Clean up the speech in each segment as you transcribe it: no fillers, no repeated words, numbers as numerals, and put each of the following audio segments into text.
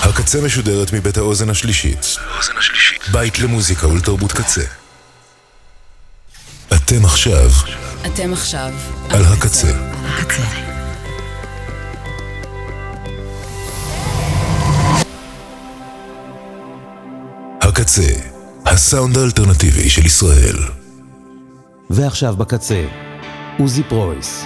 הקצה משודרת מבית האוזן השלישית. בית למוזיקה ולתרבות קצה. אתם עכשיו על הקצה. הקצה, הסאונד האלטרנטיבי של ישראל. ועכשיו בקצה, עוזי פרויס.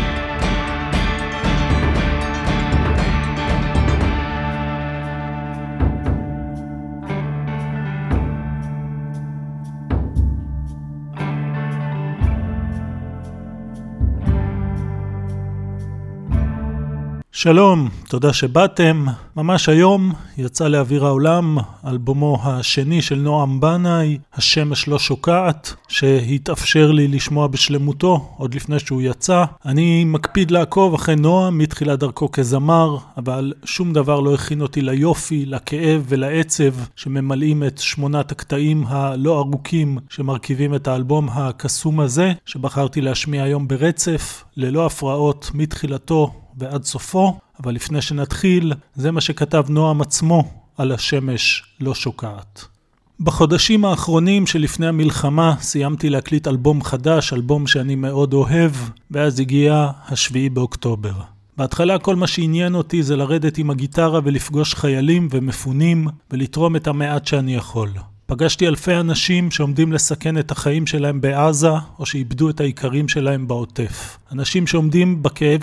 שלום, תודה שבאתם. ממש היום יצא לאוויר העולם אלבומו השני של נועם בנאי, השמש לא שוקעת, שהתאפשר לי לשמוע בשלמותו עוד לפני שהוא יצא. אני מקפיד לעקוב אחרי נועם מתחילת דרכו כזמר, אבל שום דבר לא הכין אותי ליופי, לכאב ולעצב שממלאים את 8 הקטעים הלא ארוכים שמרכיבים את האלבום הקסום הזה, שבחרתי להשמיע היום ברצף, ללא הפרעות מתחילתו ועד סופו. אבל לפני שנתחיל, זה מה שכתב נועם עצמו על השמש לא שוקעת. בחודשים האחרונים שלפני המלחמה סיימתי להקליט אלבום חדש, אלבום שאני מאוד אוהב, ואז הגיע 7 באוקטובר. בהתחלה כל מה שעניין אותי זה לרדת עם הגיטרה ולפגוש חיילים ומפונים ולתרום את המעט שאני יכול. פגשתי אלפי אנשים שעומדים לסכן את החיים שלהם בעזה, או שאיבדו את העיקרים שלהם בעוטף. אנשים שעומדים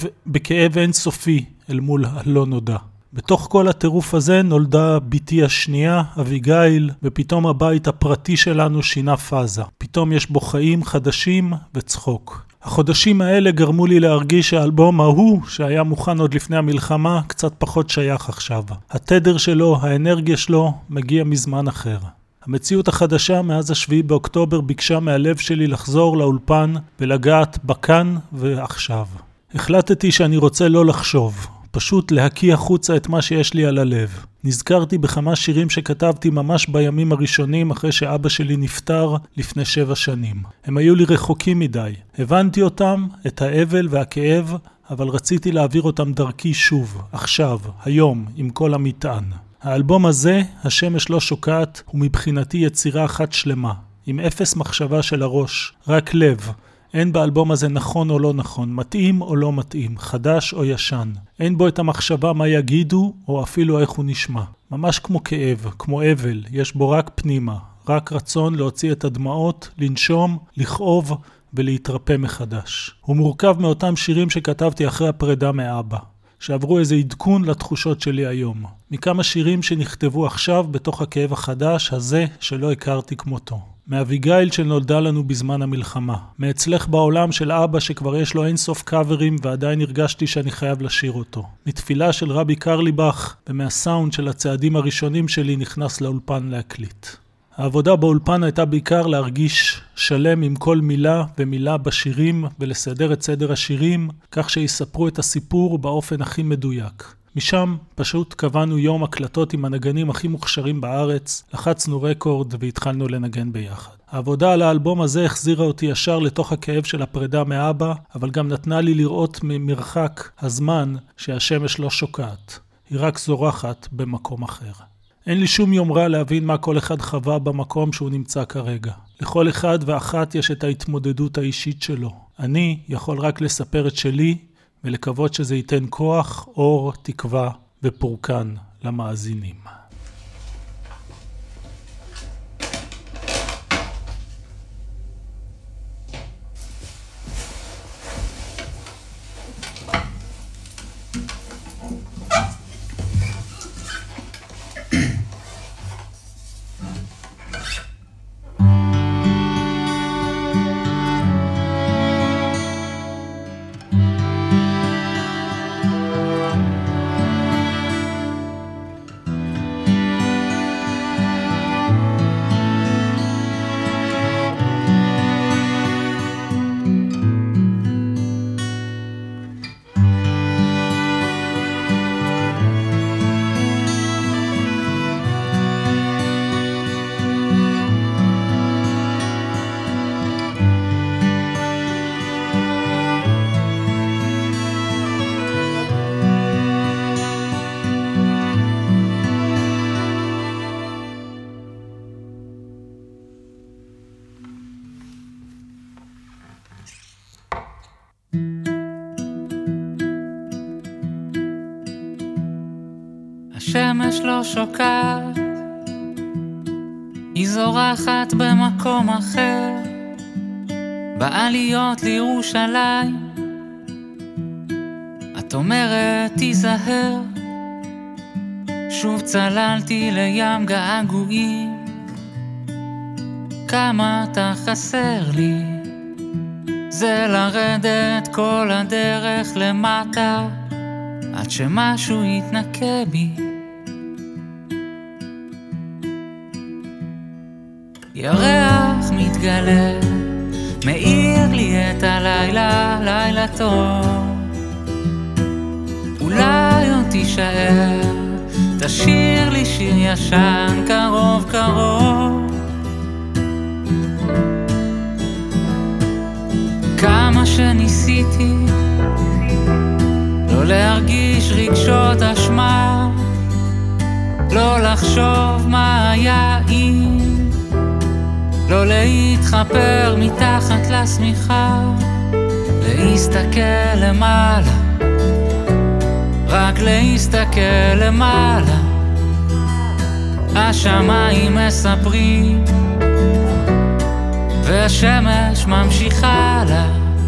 בכאב אינסופי אל מול הלא נודע. בתוך כל הטירוף הזה נולדה ביתי השנייה, אביגיל, ופתאום הבית הפרטי שלנו שינה פאזה. פתאום יש בו חיים חדשים וצחוק. החודשים האלה גרמו לי להרגיש שהאלבום ההוא, שהיה מוכן עוד לפני המלחמה, קצת פחות שייך עכשיו. התדר שלו, האנרגיה שלו, מגיע מזמן אחר. המציאות החדשה מאז 7 באוקטובר ביקשה מהלב שלי לחזור לאולפן ולגעת בכאן ועכשיו. החלטתי שאני רוצה לא לחשוב, פשוט להקיא החוצה את מה שיש לי על הלב. נזכרתי בכמה שירים שכתבתי ממש בימים הראשונים אחרי שאבא שלי נפטר לפני 7 שנים. הם היו לי רחוקים מדי. הבנתי אותם, את האבל והכאב, אבל רציתי להעביר אותם דרכי שוב, עכשיו, היום, עם כל המטען. האלבום הזה, השמש לא שוקעת, הוא מבחינתי יצירה אחת שלמה, עם אפס מחשבה של הראש, רק לב. אין באלבום הזה נכון או לא נכון, מתאים או לא מתאים, חדש או ישן. אין בו את המחשבה מה יגידו או אפילו איך הוא נשמע. ממש כמו כאב, כמו אבל, יש בו רק פנימה, רק רצון להוציא את הדמעות, לנשום, לכאוב ולהתרפא מחדש. הוא מורכב מאותם שירים שכתבתי אחרי הפרידה מאבא, שעברו איזה עדכון לתחושות שלי היום. מכמה שירים שנכתבו עכשיו בתוך הכאב החדש הזה שלא הכרתי כמותו. מאביגיל שנולדה לנו בזמן המלחמה. מאצלך בעולם של אבא שכבר יש לו אינסוף קאברים ועדיין הרגשתי שאני חייב לשיר אותו. מתפילה של רבי קרליבך ומהסאונד של הצעדים הראשונים שלי נכנס לאולפן להקליט. העבודה באולפן הייתה בעיקר להרגיש שלם עם כל מילה ומילה בשירים ולסדר את סדר השירים כך שיספרו את הסיפור באופן הכי מדויק. משם פשוט קבענו יום הקלטות עם הנגנים הכי מוכשרים בארץ, לחצנו רקורד והתחלנו לנגן ביחד. העבודה על האלבום הזה החזירה אותי ישר לתוך הכאב של הפרידה מאבא, אבל גם נתנה לי לראות ממרחק הזמן שהשמש לא שוקעת. היא רק זורחת במקום אחר. אין לי שום יומרה להבין מה כל אחד חווה במקום שהוא נמצא כרגע. לכל אחד ואחת יש את ההתמודדות האישית שלו. אני יכול רק לספר את שלי ולקוות שזה ייתן כוח, אור, תקווה ופורקן למאזינים. השמש לא שוקעת, היא זורחת במקום אחר, בעליות לירושלים. את אומרת תיזהר, שוב צללתי לים געגועים, כמה אתה חסר לי, זה לרדת כל הדרך למטה, עד שמשהו יתנקה בי. ירח מתגלה, מאיר לי את הלילה, לילה טוב. אולי עוד תישאר, תשאיר לי שיר ישן, קרוב קרוב. כמה שניסיתי לא להרגיש רגשות אשמה, לא לחשוב מה היה אם, לא להתחפר מתחת לשמיכה, להסתכל למעלה, רק להסתכל למעלה. השמיים מספרים והשמש ממשיכה לה.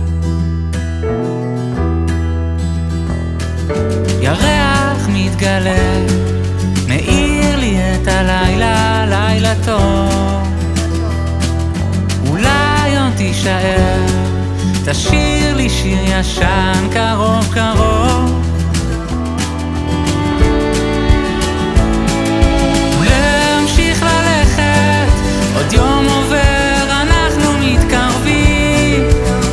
ירח מתגלה, מאיר לי את הלילה, לילה טוב. אולי עוד תישאר, תשאיר לי שיר ישן, קרוב קרוב. ולהמשיך ללכת, עוד יום עובר, אנחנו מתקרבים.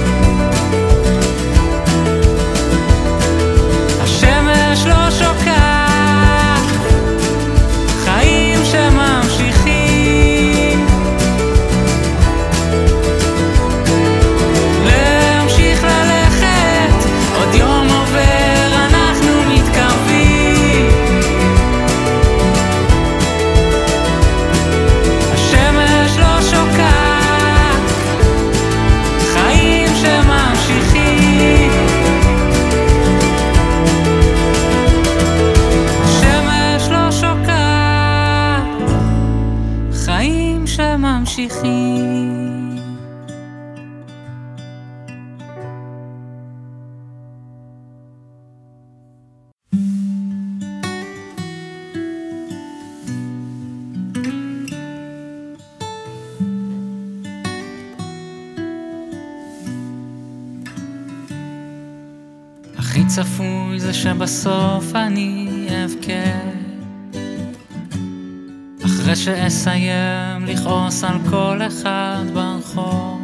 השמש לא שוקעת, חיים שממשיכים. להמשיך ללכת, עוד יום עובר, אנחנו מתקרבים. השמש לא שוקעת, חיים שממשיכים. השמש לא שוקעת, חיים שממשיכים. הכי צפוי זה שבסוף אני אבכה, אחרי שאסיים לכעוס על כל אחד ברחוב,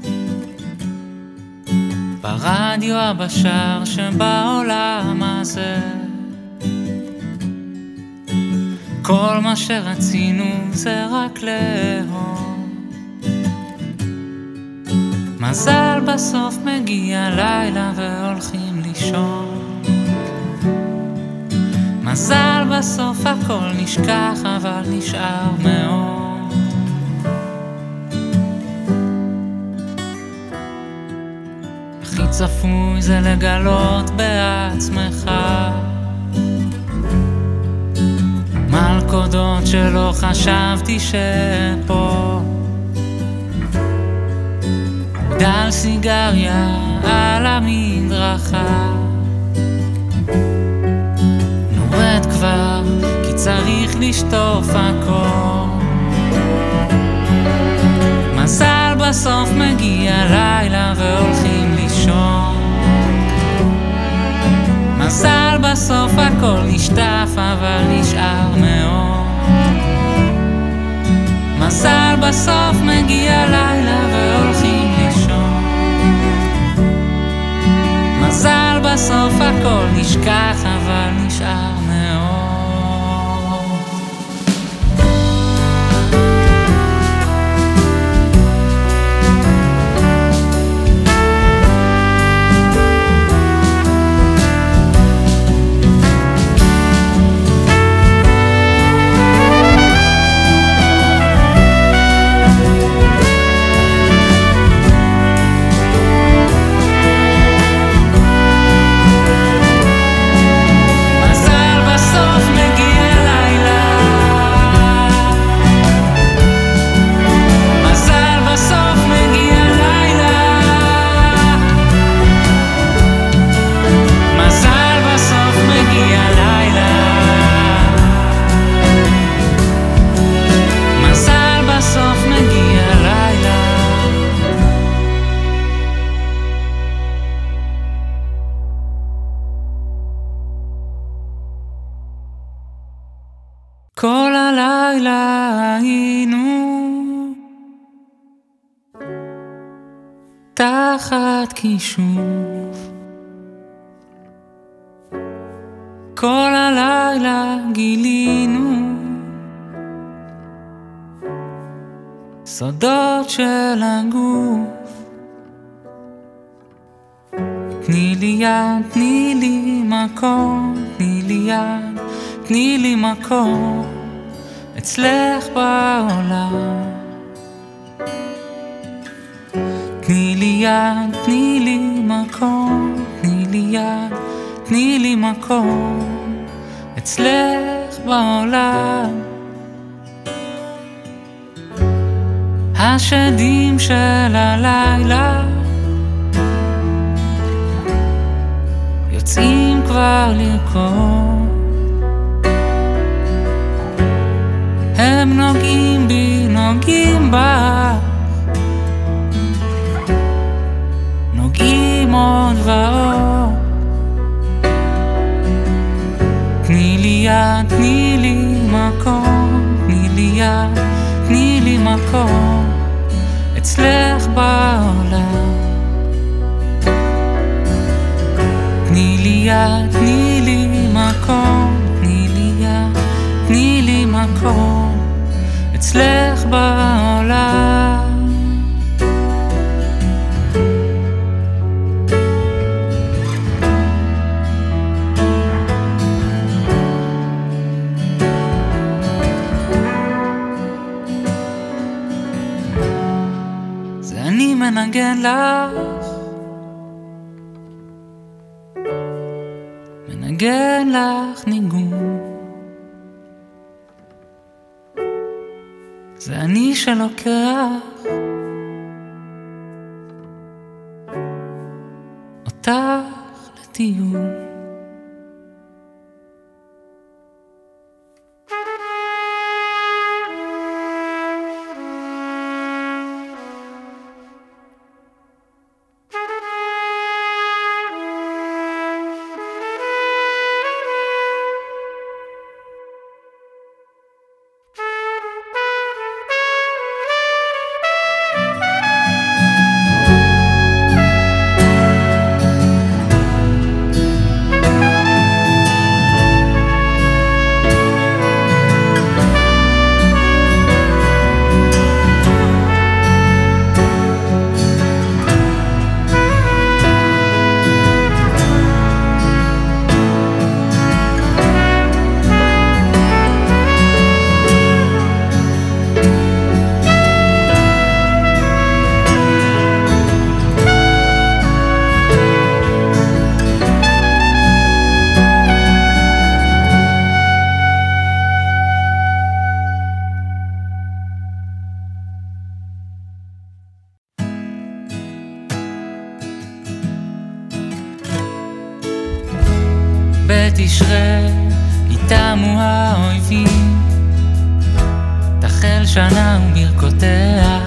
ברדיו הבשר שבעולם הזה. כל מה שרצינו זה רק לאהוב, מזל בסוף מגיע לילה והולכים לישון. מזל בסוף הכל נשכח אבל נשאר מאוד. הכי צפוי זה לגלות בעצמך מלכודות שלא חשבתי שפה. דל סיגריה על המדרכה, נורד כבר כי צריך לשטוף הכל. מזל בסוף מגיע לילה והולכים לישון. מזל בסוף הכל נשטף אבל נשאר מאוד. מזל בסוף מגיע לילה והולכים לישון. מזל בסוף הכל נשכח אבל נשאר מאוד. הלילה היינו תחת כישוף, כל הלילה גילינו סודות של הגוף. תני לי יד, תני לי מקום, תני לי יד, תני לי מקום אצלך בעולם. תני לי יד, תני לי מקום, תני לי יד, תני לי מקום אצלך בעולם. השדים של הלילה יוצאים כבר לרקוד, הם נוגעים בי, נוגעים בך, נוגעים עוד ועוד. תני לי יד, תני לי מקום, תני לי יד, תני לי מקום אצלך בעולם. תני לי יד, תני לי מקום, תני לי יד, תני לי מקום אצלך בעולם. זה אני מנגן לך, מנגן לך ניגון. זה אני שלוקח אותך לטיול. בתשרי איתמו האויבים, תחל שנה וברכותיה,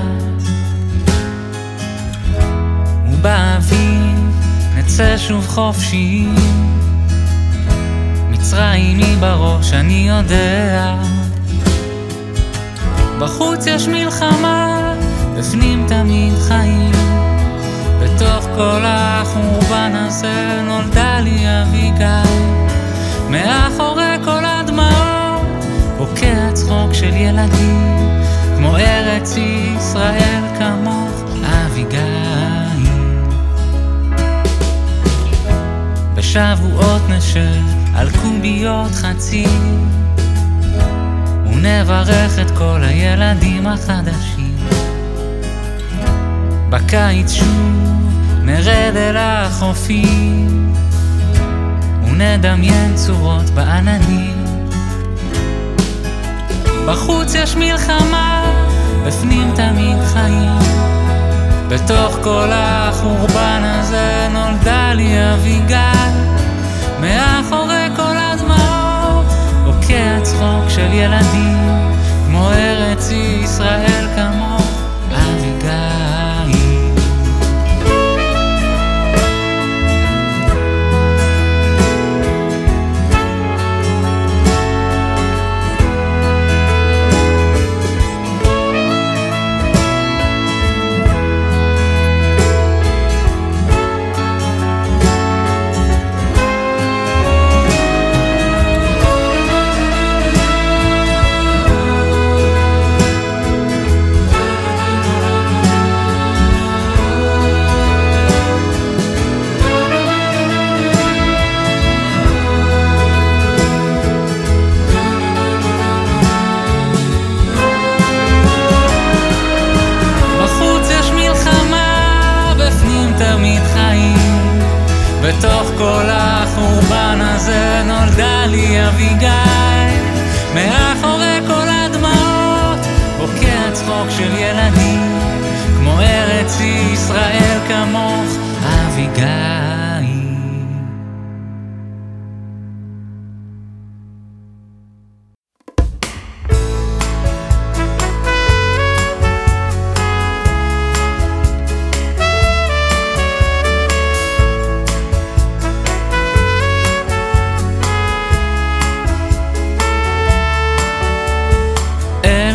ובאביב נצא שוב חופשיים, מצרים היא בראש אני יודע. בחוץ יש מלחמה, בפנים תמיד חיים, בתוך כל החורבן הזה נולדה לי אביגיל. מאחורי כל הדמעות בוקע צחוק של ילדים, כמו ארץ ישראל כמוך אביגיל. בשבועות נשב על קוביות חצים, ונברך את כל הילדים החדשים. בקיץ שוב נרד אל החופים, ונדמיין צורות בעננים. בחוץ יש מלחמה, בפנים תמיד חיים, בתוך כל החורבן הזה נולדה לי אביגיל. מאחורי כל הדמעות בוקע צחוק של ילדים, כמו ארץ ישראל כמוך אביגיל.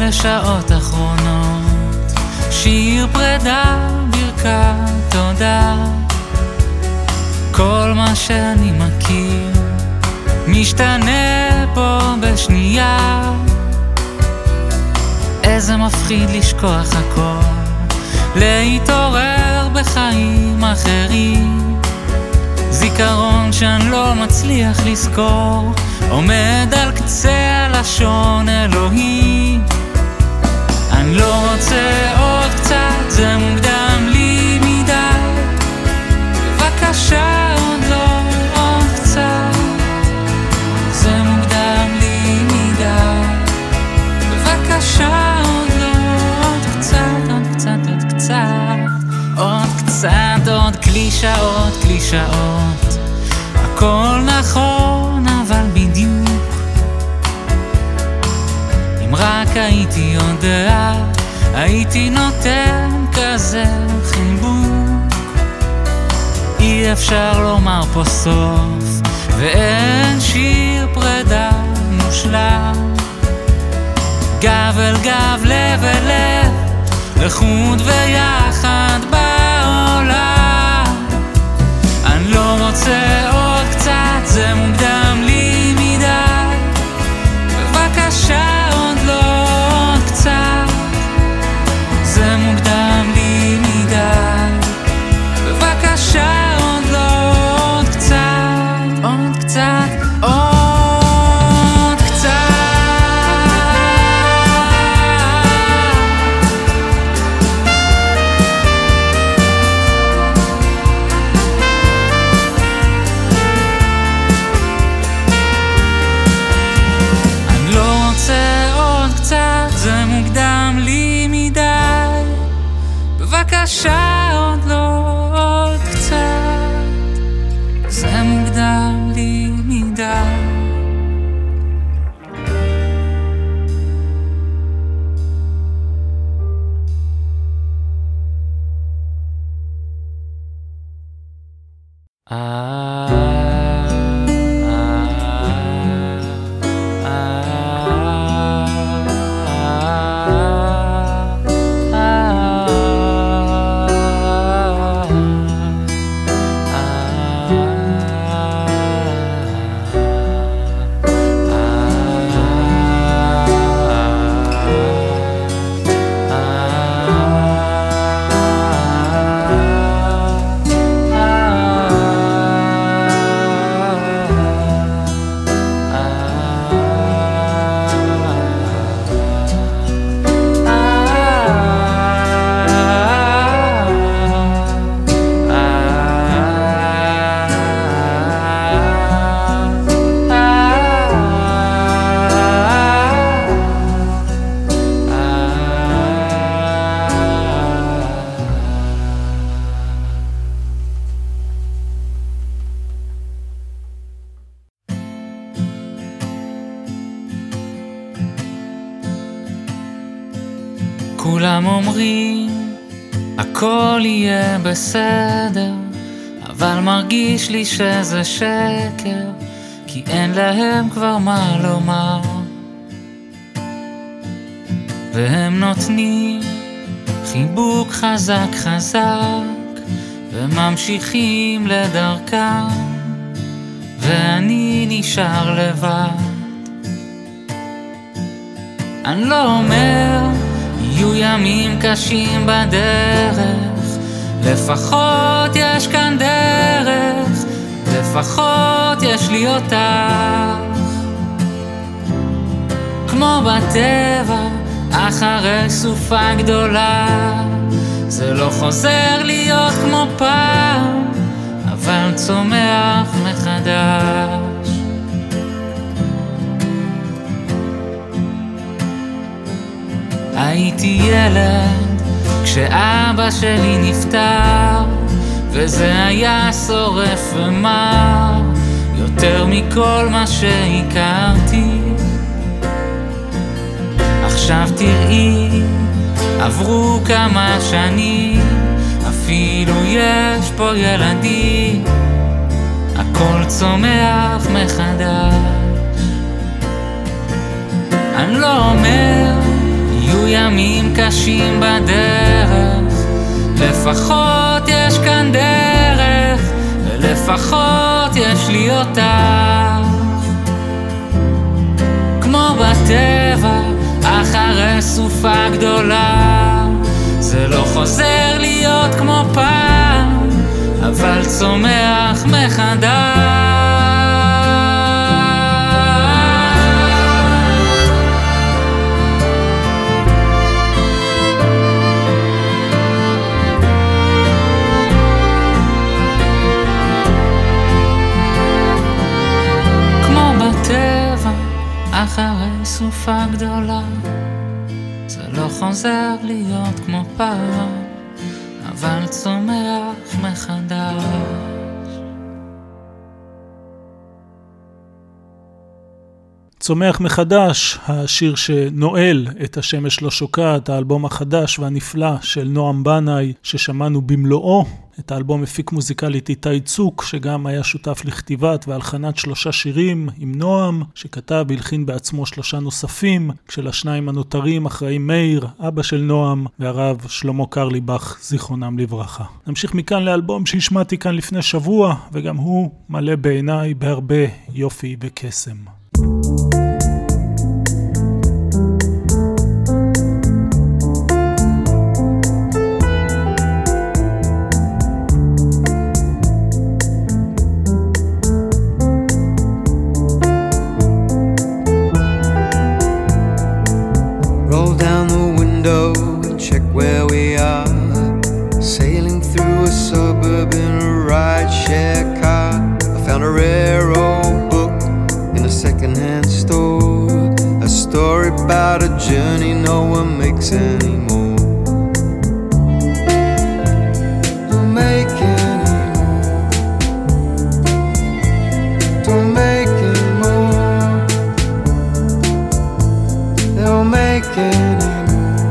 לשעות אחרונות, שיר פרידה, ברכת תודה. כל מה שאני מכיר משתנה פה בשנייה. איזה מפחיד לשכוח הכל, להתעורר בחיים אחרים. זיכרון שאני לא מצליח לזכור, עומד על קצה הלשון אלוהים. אני לא רוצה עוד קצת, זה מוקדם לי מדי. בבקשה עוד לא, עוד קצת, זה מוקדם לי מדי. בבקשה עוד לא, עוד קצת, עוד קצת, עוד קצת, עוד קצת, עוד קלישאות, קלישאות. הכל נכון אבל בדיוק. אם רק הייתי יודע, הייתי נותן כזה חיבוק. אי אפשר לומר פה סוף, ואין שיר פרידה מושלם. גב אל גב, לב אל לב, לחוד ויחד בעולם. אני לא רוצה עוד קצת, זה מוקדם לי מדי. בבקשה עוד לא, עוד קצת, זה מוקדם לי מדי. בבקשה עוד לא, עוד קצת, עוד קצת, עוד קצת. אני לא רוצה עוד קצת, זה מוקדם לי מדי. בבקשה עוד לא, עוד קצת, זה מוקדם לי מדי. כולם אומרים הכל יהיה בסדר, אבל מרגיש לי שזה שקר, כי אין להם כבר מה לומר. והם נותנים חיבוק חזק חזק, וממשיכים לדרכם, ואני נשאר לבד. אני לא אומר יהיו ימים קשים בדרך, לפחות יש כאן דרך, לפחות יש לי אותך. כמו בטבע אחרי סופה גדולה, זה לא חוזר להיות כמו פעם, אבל צומח מחדש. הייתי ילד כשאבא שלי נפטר, וזה היה שורף ומר יותר מכל מה שהכרתי. עכשיו תראי, עברו כמה שנים, אפילו יש פה ילדים, הכל צומח מחדש. אני לא אומר היו ימים קשים בדרך, לפחות יש כאן דרך, ולפחות יש לי אותך. כמו בטבע, אחרי סופה גדולה, זה לא חוזר להיות כמו פעם, אבל צומח מחדש. כמו בטבע, אחרי סופה גדולה, זה לא חוזר להיות כמו פעם, אבל צומח מחדש. צומח מחדש, השיר שנועל את השמש לא שוקעת, האלבום החדש והנפלא של נועם בנאי ששמענו במלואו. את האלבום הפיק מוזיקלית איתי צוק, שגם היה שותף לכתיבת והלחנת 3 שירים עם נועם, שכתב והלחין בעצמו 3 נוספים, כשלשניים הנותרים אחראים מאיר, אבא של נועם, והרב שלמה קרליבך, זיכרונם לברכה. נמשיך מכאן לאלבום שהשמעתי כאן לפני שבוע, וגם הוא מלא בעיניי בהרבה יופי וקסם. About a journey no one makes anymore. Don't make anymore. Don't make anymore. Don't make anymore.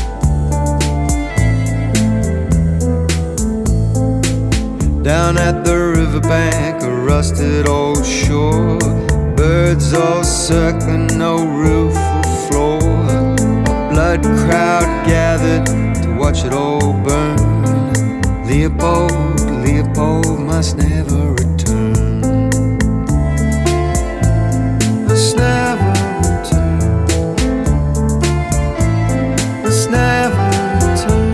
Down at the riverbank, a rusted old shore, birds all circling, no roof or floor. A blood crowd gathered to watch it all burn. Leopold, Leopold must never return. Must never return. Must never return.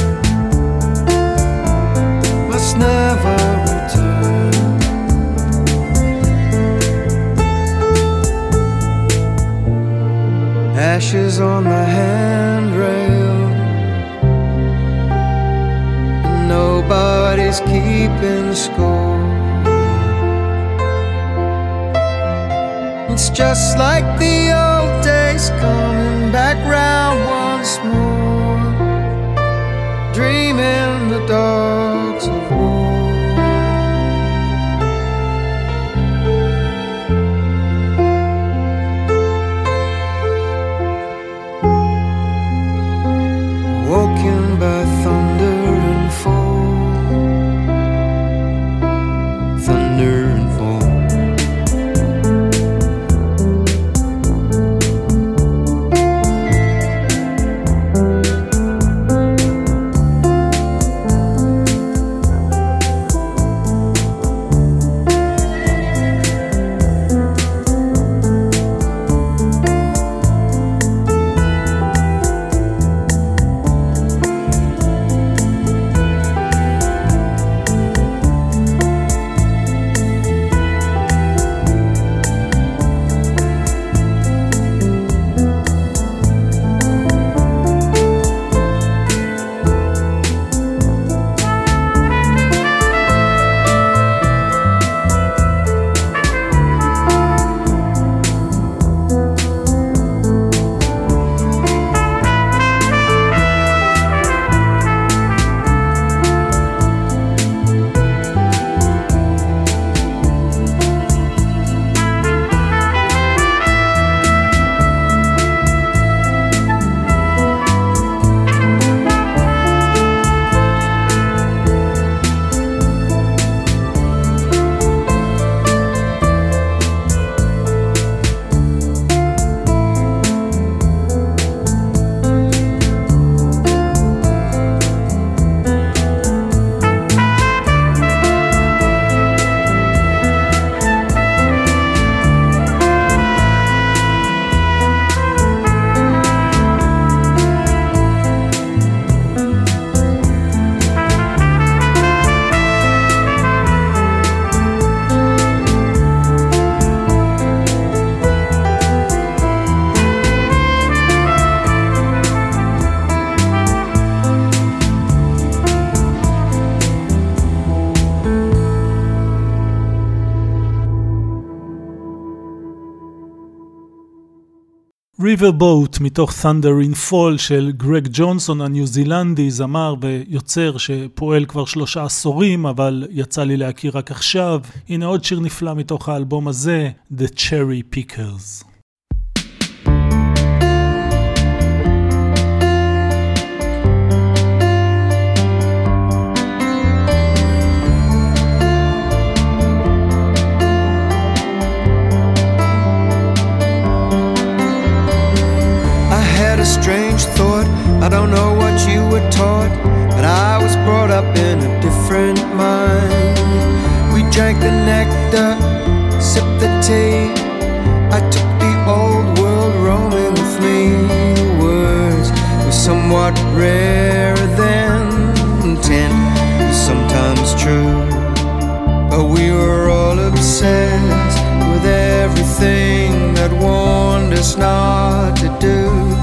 Must never return. Ashes on the handrail, and nobody's keeping score. It's just like the old days coming back round once more, dreaming the dogs of war. Woken by thunder and fall, thunder and fall. Riverboat מתוך Thunder in Fall של גרג ג'ונסון הניו זילנדי, זמר ויוצר שפועל כבר 3 עשורים, אבל יצא לי להכיר רק עכשיו. הנה עוד שיר נפלא מתוך האלבום הזה, The Cherry Pickers. Strange thought, I don't know what you were taught, but I was brought up in a different mind. We drank the nectar, sipped the tea. I took the old world roaming with me. The words were somewhat rarer than intent was sometimes true, but we were all obsessed with everything that warned us not to do.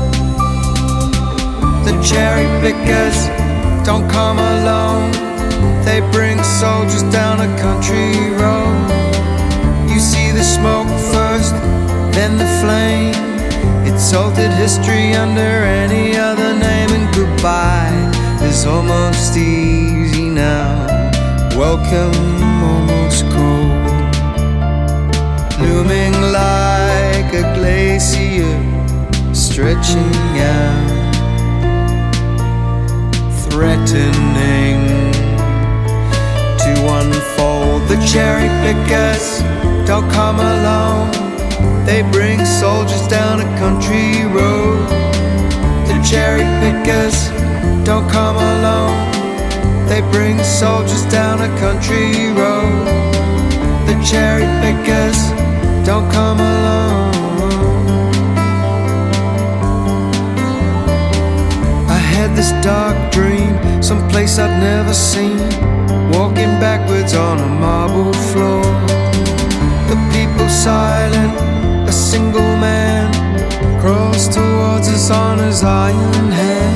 The cherry pickers don't come alone. They bring soldiers down a country road. You see the smoke first, then the flame. It's altered history under any other name. And goodbye is almost easy now. Welcome almost cold. Looming like a glacier, stretching out, threatening to unfold. The cherry pickers don't come alone. They bring soldiers down a country road. The cherry pickers don't come alone. They bring soldiers down a country road. The cherry pickers don't come alone. This dark dream, someplace I'd never seen, walking backwards on a marble floor. The people silent, a single man crawls towards us on his iron hand.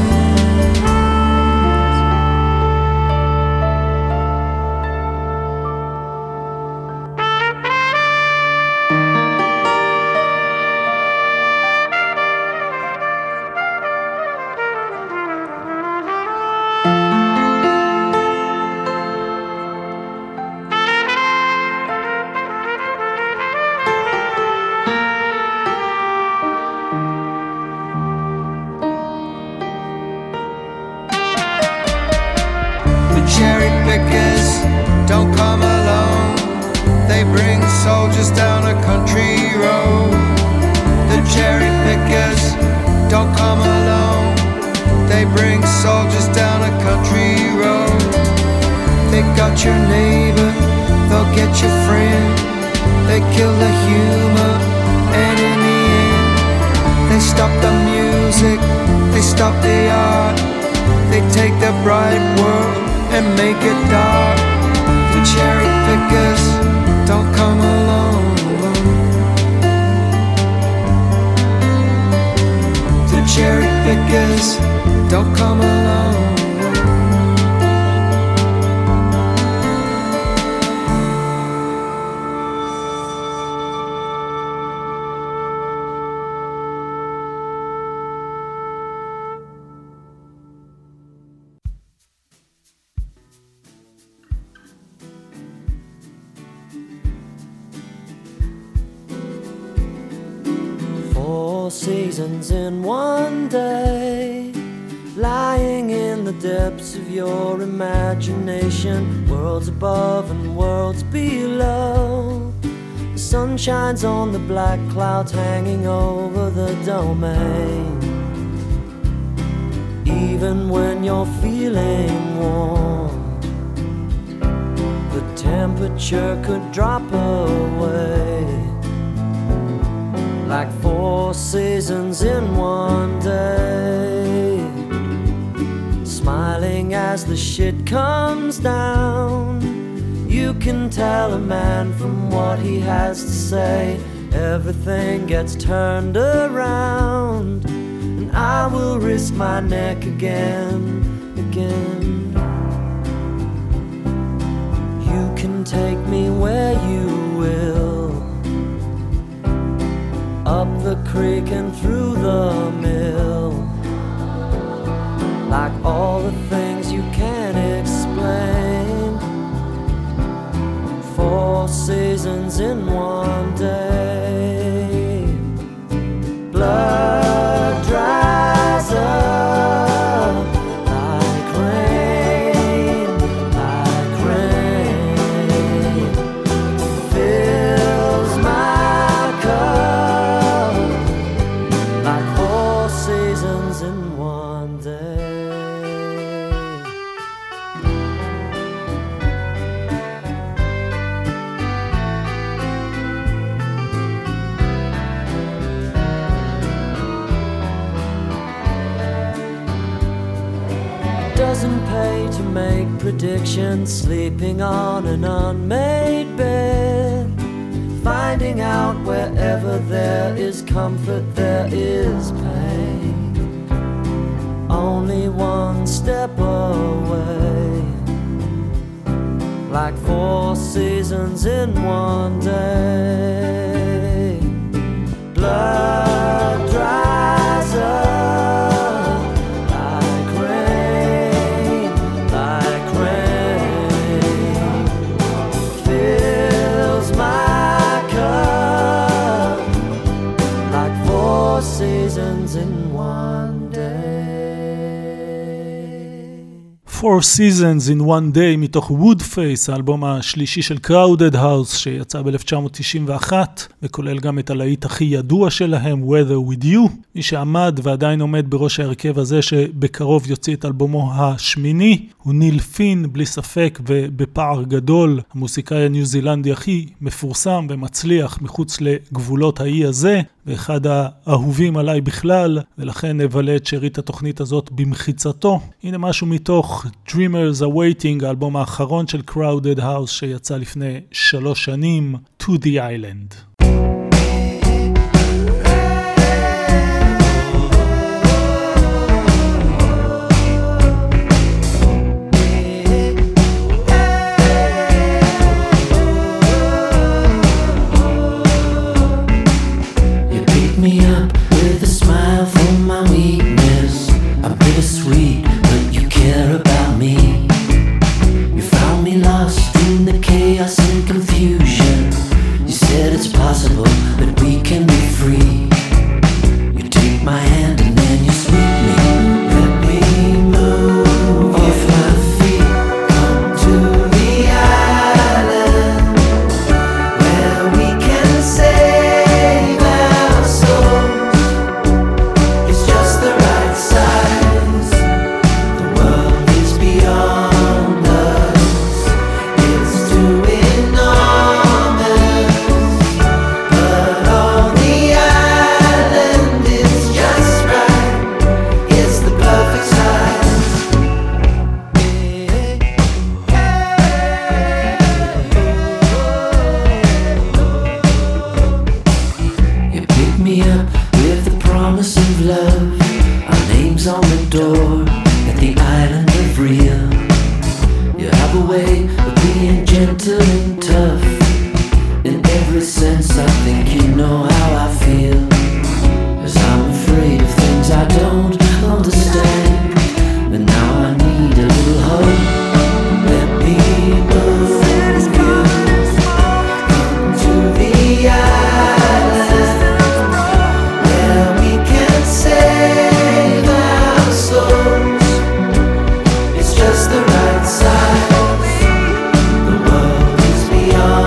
Seasons in one day, lying in the depths of your imagination, worlds above and worlds below. The sun shines on the black clouds hanging over the domain. Even when you're feeling warm, the temperature could drop away. Like 4 seasons in one day, smiling as the shit comes down. You can tell a man from what he has to say. Everything gets turned around, and I will risk my neck again. You can take me where you will, up the creaking through the mill, like all the things you can't explain. 4 seasons in one day. Blood dries up like rain, like rain. Fills my cup like 4 seasons in one day. Doesn't pay to make predictions, sleeping on an unmade bed, finding out wherever there is comfort there is pain, only one step away, like 4 seasons in one day. Blood dries up like rain, like rain. Fills my cup like 4 seasons in one day. 4 Seasons in One Day מתוך Woodface, האלבום השלישי של Crowded House שיצא ב-1991 וכולל גם את הלהיט הכי ידוע שלהם, Weather With You. מי שעמד ועדיין עומד בראש ההרכב הזה שבקרוב יוציא את אלבומו השמיני הוא ניל פין, בלי ספק ובפער גדול המוסיקאי הניו זילנדי הכי מפורסם ומצליח מחוץ לגבולות האי הזה, ואחד האהובים עליי בכלל, ולכן נבלה את שארית התוכנית הזאת במחיצתו. הנה משהו מתוך Dreamers Awaiting, האלבום האחרון של Crowded House שיצא לפני 3 שנים, To the Island. Me up with a smile for my weakness. I'm bittersweet, but you care about me. You found me lost in the chaos and confusion. You said it's possible that we can be free. You take my hand and then you sweep me. Let me move off my feet. Come to the island where we can save our souls. It's just the right size. The world is beyond us. It's too enormous. But on the island it's just right. It's the perfect size. You pick me up with the promise of love. Our names on the door at the island of real. You have a way of being gentle and tough. In every sense I think you know how I feel. 'Cause I'm afraid of things I don't understand. But now I need a little hope. Let me move you. Come to the island where we can save our souls. It's just the right size. The world is beyond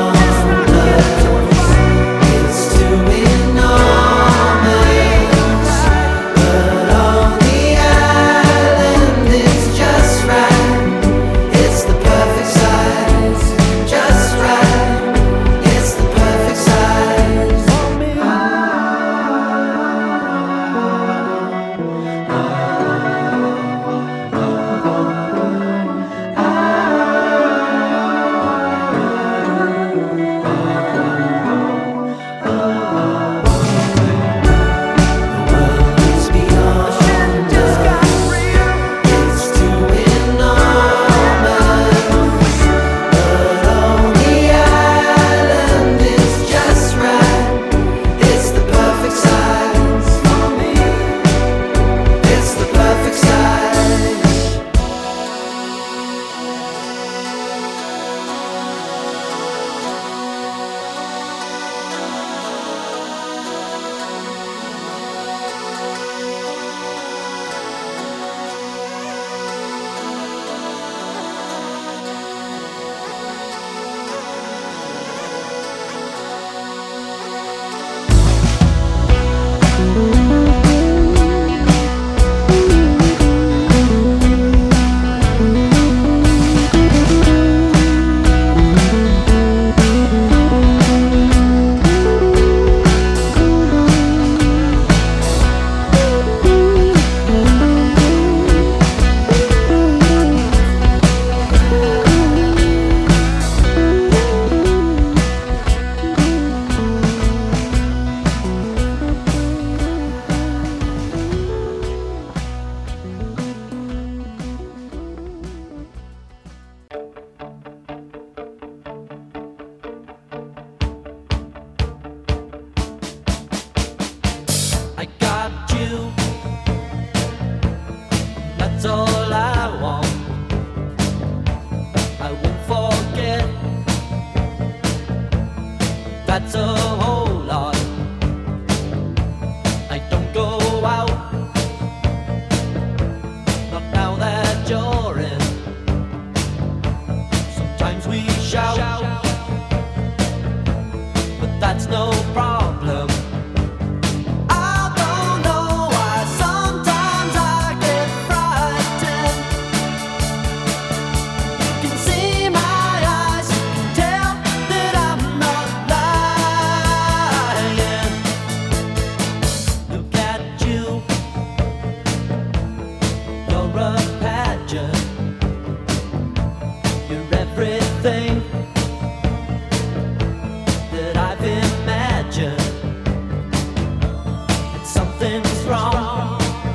wrong.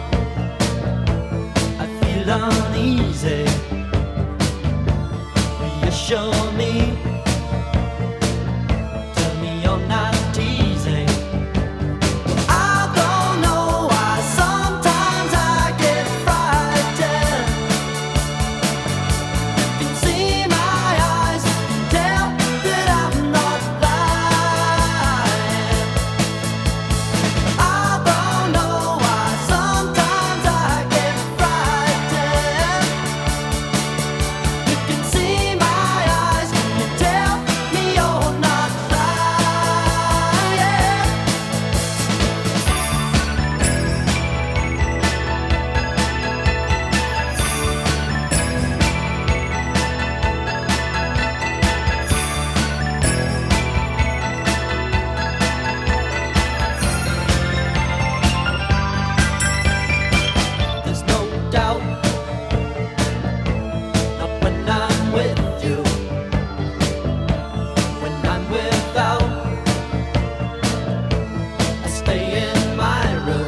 I feel uneasy. Reassure me. Tell me you're not teasing. I don't know why sometimes I get frightened. You can see my eyes, tell that I'm not lying. I don't know why sometimes I get frightened. You can see my eyes, you tell me you're not lying. There's no doubt, not when I'm with you. When I'm without, I stay in my room.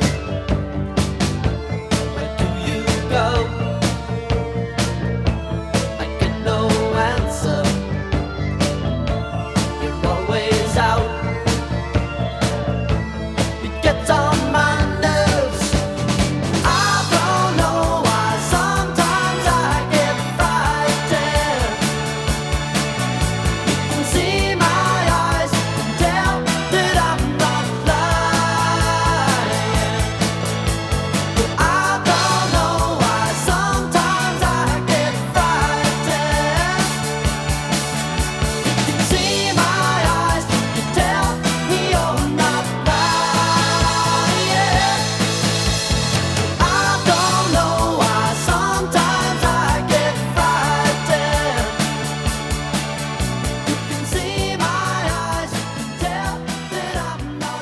Where do you go? I get no answer. You're always out. It gets on my nerves. I don't know why sometimes I get frightened. You can see my eyes and tell that I'm not lying. I don't know why sometimes I get frightened. You can see my eyes, you tell me you're not lying. I don't know why sometimes I get frightened. You can see my eyes, you tell that I'm not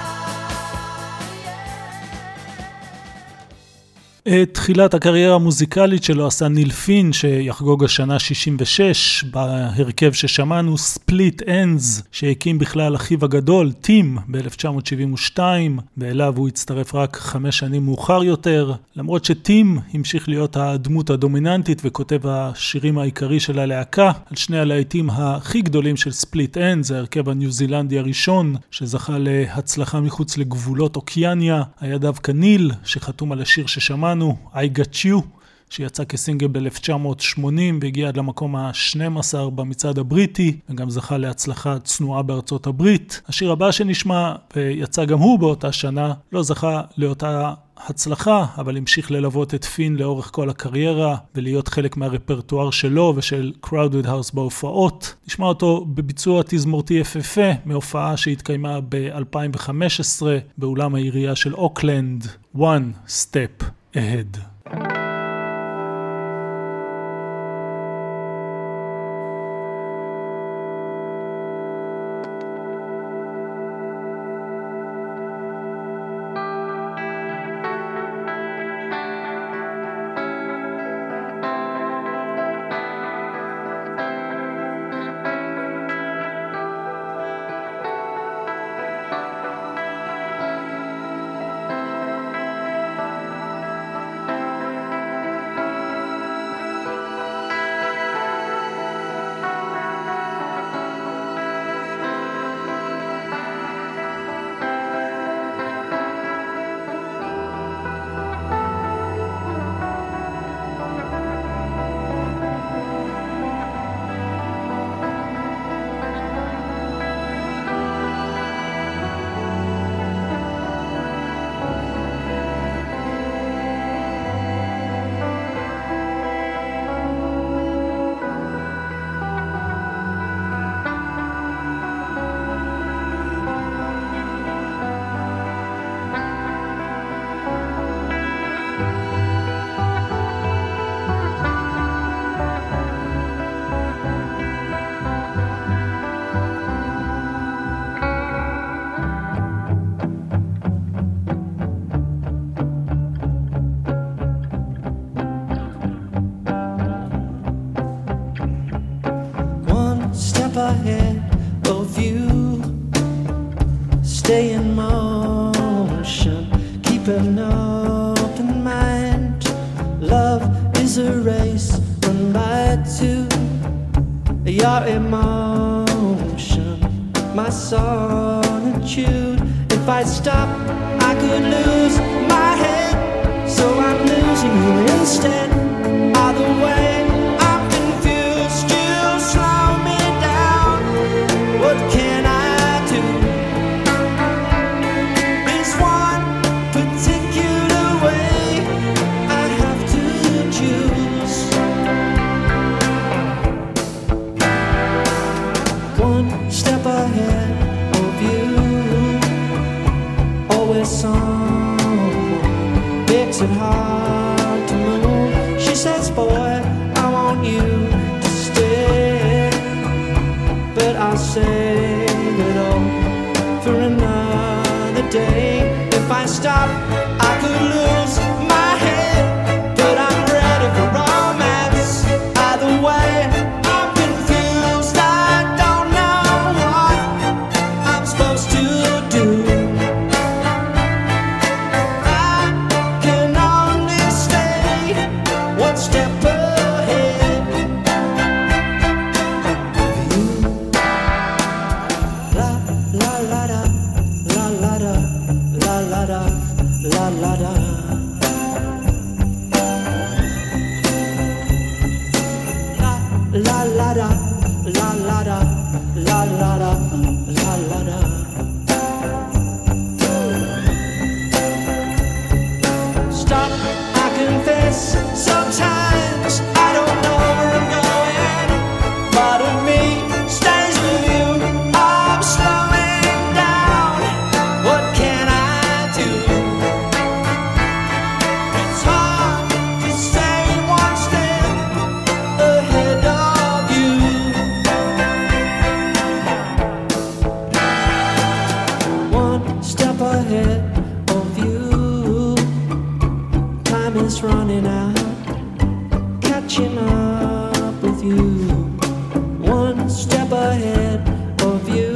lying. את תחילת הקריירה המוזיקלית שלו עשה ניל פין, שיחגוג השנה 66, בהרכב ששמענו, ספליט אנדס, שהקים בכלל אחיו הגדול, טים, ב-1972, ואליו הוא הצטרף רק 5 שנים מאוחר יותר, למרות שטים המשיך להיות הדמות הדומיננטית וכותב השירים העיקרי של הלהקה, על שני הלהיטים הכי גדולים של ספליט אנדס, ההרכב הניו זילנדי הראשון, שזכה להצלחה מחוץ לגבולות אוקיאניה, היה דווקא ניל, שחתום על השיר ששמענו, I Got You, שיצא כסינגל ב-1980 והגיע עד למקום ה-12 במצעד הבריטי, וגם זכה להצלחה צנועה בארצות הברית. השיר הבא שנשמע, ויצא גם הוא באותה שנה, לא זכה לאותה הצלחה, אבל המשיך ללוות את פין לאורך כל הקריירה, ולהיות חלק מהרפרטואר שלו ושל Crowded House בהופעות. נשמע אותו בביצוע תזמורתי יפהפה, מהופעה שהתקיימה ב-2015, באולם העירייה של אוקלנד, One Step Ahead. ahead of you. Stay in motion, keep an open mind. Love is a race run by two. Your emotion, my solitude. If I stop, I could lose my head. So I'm losing you instead. Either way, I'm confused. You slow me down. What can I do? There's one particular way I have to choose. One step ahead of you. Always someone makes it hard to move. She says, boy, I want you to stay. But I'll save it all for another day. If I stop, I could lose my head. But I'm ready for romance. Either way, I'm confused. I don't know what I'm supposed to do. I can only stay one step ahead of you. La la la da, la la da, la la da, la la da. La la da, la la da, la la da, la la da. Stop, I confess, sometimes I don't know where I'm going. Part of me stays with you. I'm slowing down. What can I do? It's hard to stay one step ahead of you. One step ahead of you. Time is running out, catching up with you. One step ahead of you.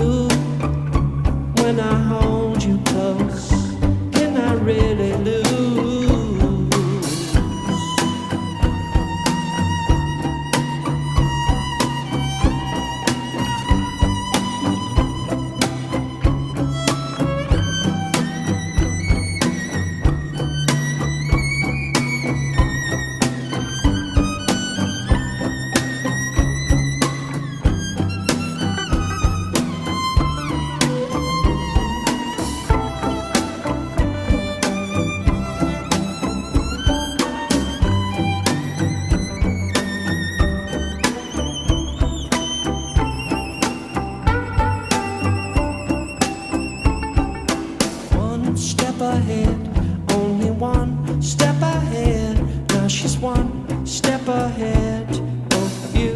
When I hold you close, can I really lose? One step ahead, only one step ahead. Now she's one step ahead of you.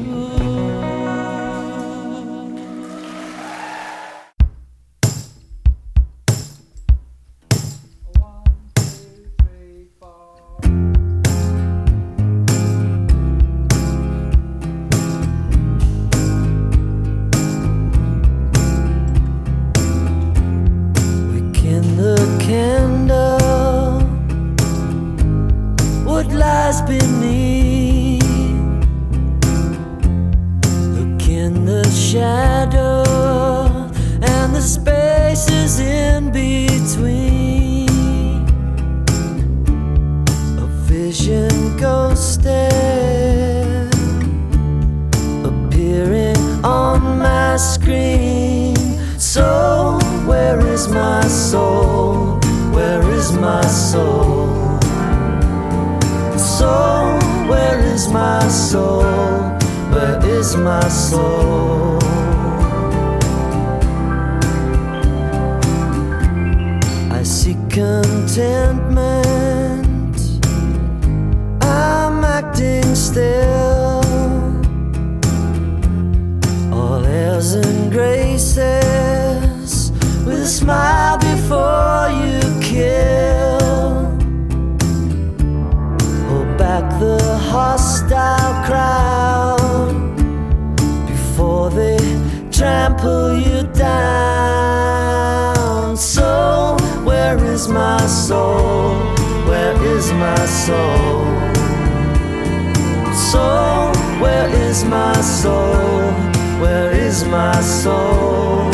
We kindle the candle, what lies beneath. Look in the shadow and the spaces in between. A vision ghosted, appearing on my screen. So where is my soul? Where is my soul? Soul, where is my soul? Where is my soul? I seek contentment, I'm acting still. All airs and graces, with a smile before you kill. Hold back the hostile crowd before they trample you down. So where is my my soul? Where is my soul? Soul, where is my soul? Where is my soul?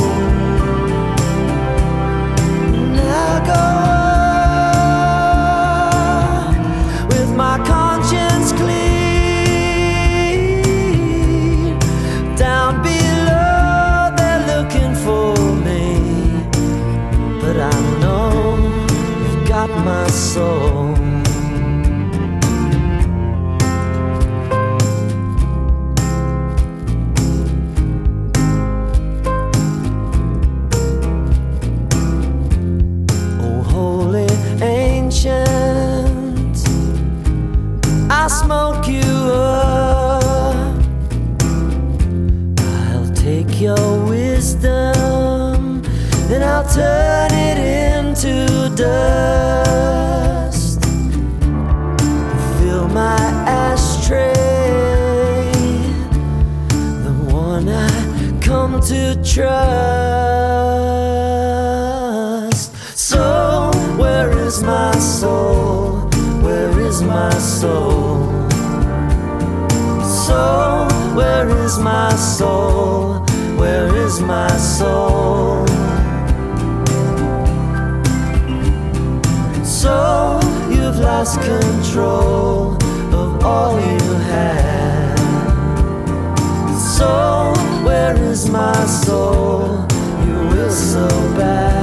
Now go on with my conscience clean. Down below they're looking for me, but I know you've got my soul. I smoke you up. I'll take your wisdom and I'll turn it into dust. Fill my ashtray, the one I come to trust. So where is my soul? Where is my soul? Soul, where is my soul? Where is my soul? So you've lost control of all you had. Soul, where is my soul? You were so bad.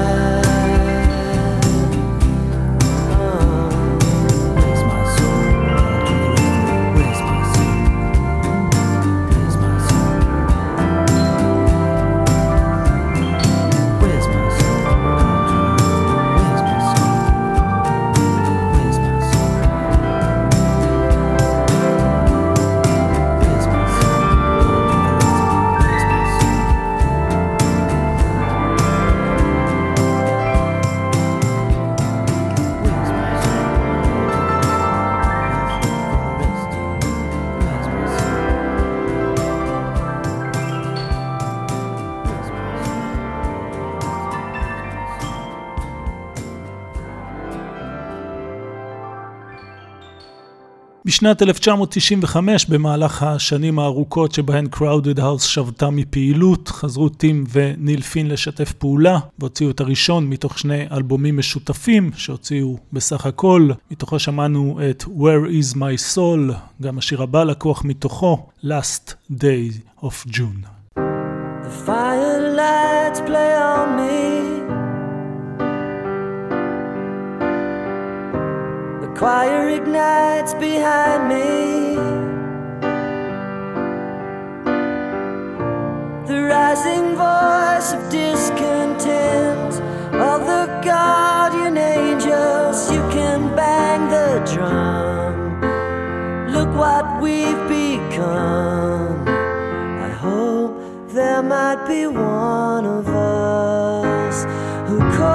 בשנת 1995, במהלך השנים הארוכות שבהן Crowded House שבתה מפעילות, חזרו טים וניל פין לשתף פעולה, והוציאו את הראשון מתוך שני אלבומים משותפים שהוציאו בסך הכל. מתוכו שמענו את Where is my soul, גם השיר הבא לקוח מתוכו, Last Day of June. The firelights play on me, choir ignites behind me, the rising voice of discontent of the guardian angels. You can bang the drum, look what we've become. I hope there might be one of us who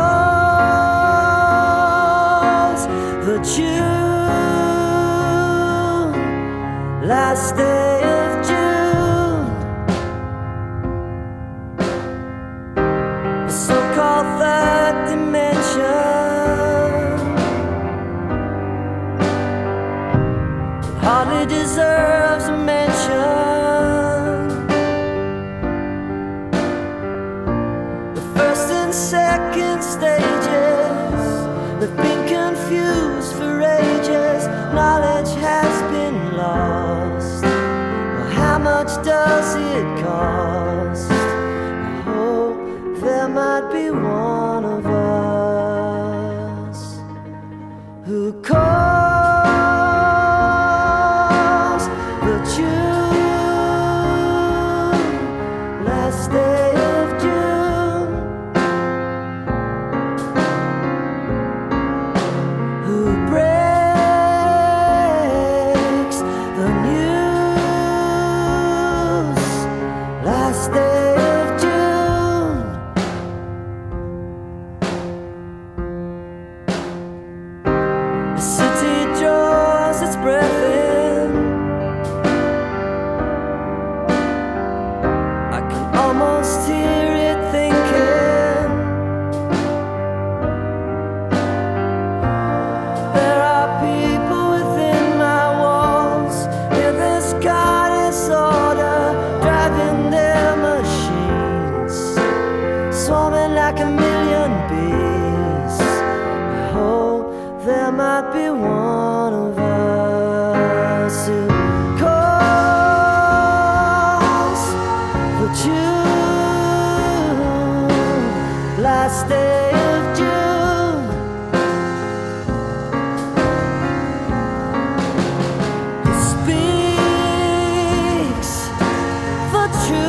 calls the June, last day of June, the so-called third dimension. It hardly deserves a mention. The first and second stages have been confused for ages. Knowledge has been lost. Well, how much does it cost? I hope there might be one of us who calls the June, last day of June, who breaks the news, last day of June. The city draws its breath in. I can almost hear it thinking, there might be one of us who calls for June, last day of June. He speaks for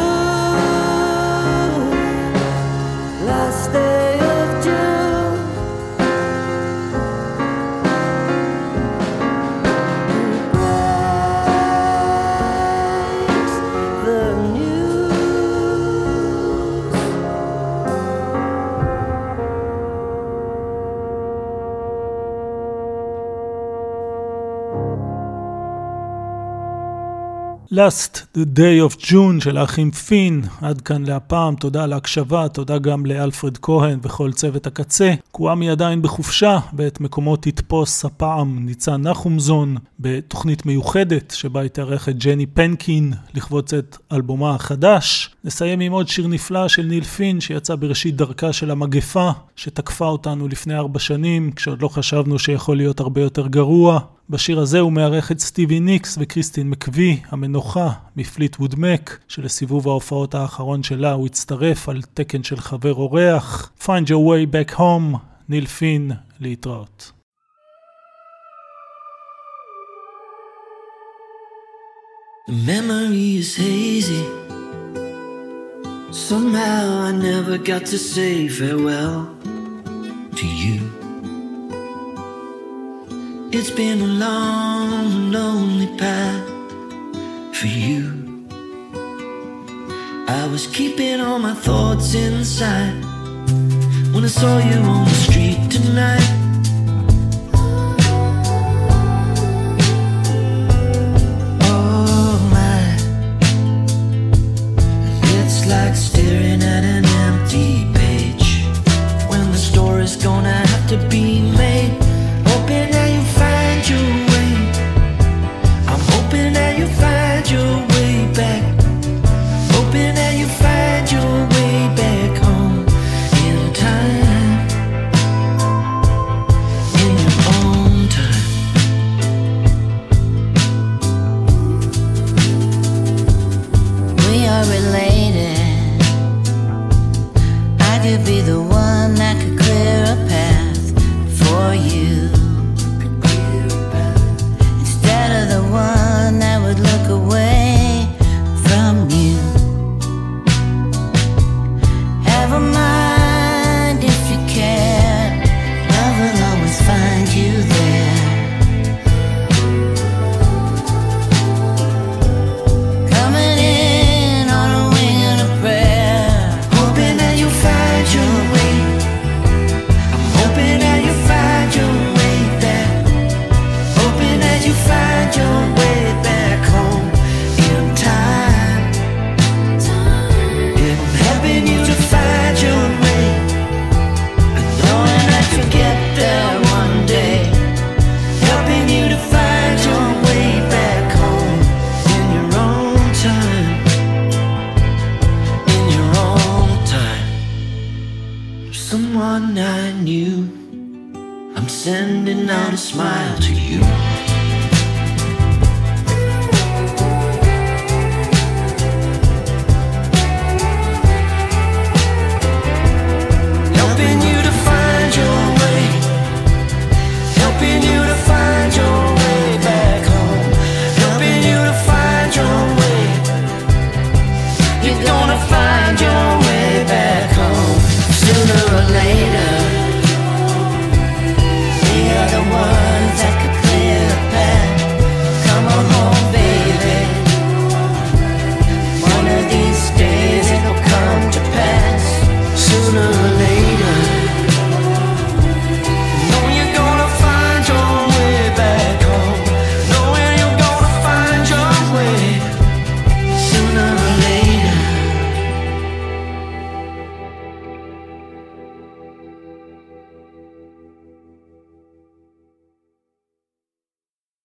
truth, last day of June. The news. Last the Day of June של האחים פין. עד כאן להפעם, תודה על ההקשבה, תודה גם לאלפרד כהן וכל צוות הקצה. קוואמי עדיין בחופשה, ואת מקומות תתפוס הפעם ניצן נחומזון בתוכנית מיוחדת שבה התארחת ג'ני פנקין לכבוד צאת אלבומה החדש. נסיים עם עוד שיר נפלא של ניל פין שיצא בראשית דרכה של המגפה שתקפה אותנו לפני 4 שנים כשעוד לא חשבנו שיכול להיות הרבה יותר גרוע. בשיר הזה הוא מארח את סטיבי ניקס וקריסטין מקווי, המנוחה מפליטווד מק, שלסיבוב ההופעות האחרון שלה הוא הצטרף על תקן של חבר אורח. Find your way back home, ניל פין, להתראות. The memory is hazy. Somehow I never got to say farewell to you. It's been a long, lonely path for you. I was keeping all my thoughts inside when I saw you on the street tonight. Oh my, it's like staring at an empty page when the story's gonna have to be made. Hoping that you find your way. I'm hoping that you find your way back. Hoping that you find your way back home in time, in your own time. We are related. I could be the one that could clear a path for you. One that would look away from you. Have a mind if you care. Love will always find you there. Coming in on a wing and a prayer. Hoping that you find your way. I'm hoping that you find your way back. Hoping that you find your way back home in time. Yeah, I'm helping you to find your way, and knowing that you'll get there one day. Helping you to find your way back home in your own time. In your own time. Someone I knew, I'm sending out a smile to you.